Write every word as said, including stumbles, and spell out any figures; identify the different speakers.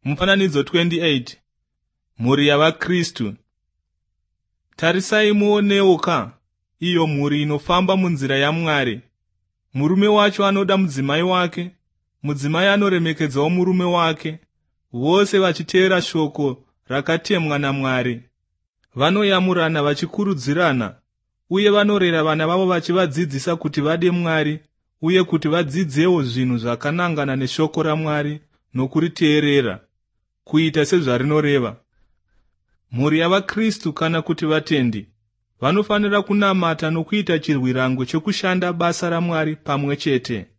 Speaker 1: Mufananidzo twenty-eight. Mhuri yavaKristu. Tarisai muonewo ka, iyo mhuri inofamba munzira yaMwari. Murume wacho anoda mudzimai wake, mudzimai anoremekedzawo murume wake, vose vachiteera shoko rakatemwa naMwari. Vanoyamurana vachikurudzirana, uye vanorera vana vavo vachivadzidzisa kuti vade Mwari, uye kuti vadzidzewo zvinhu zvakanangana neshoko raMwari nokuriteerera, kuita sezvarinoreva. Mhuri yavaKristu kana kuti vatendi vanofanira kunamata nokuita chirwirango chokushanda basa raMwari pamwe chete.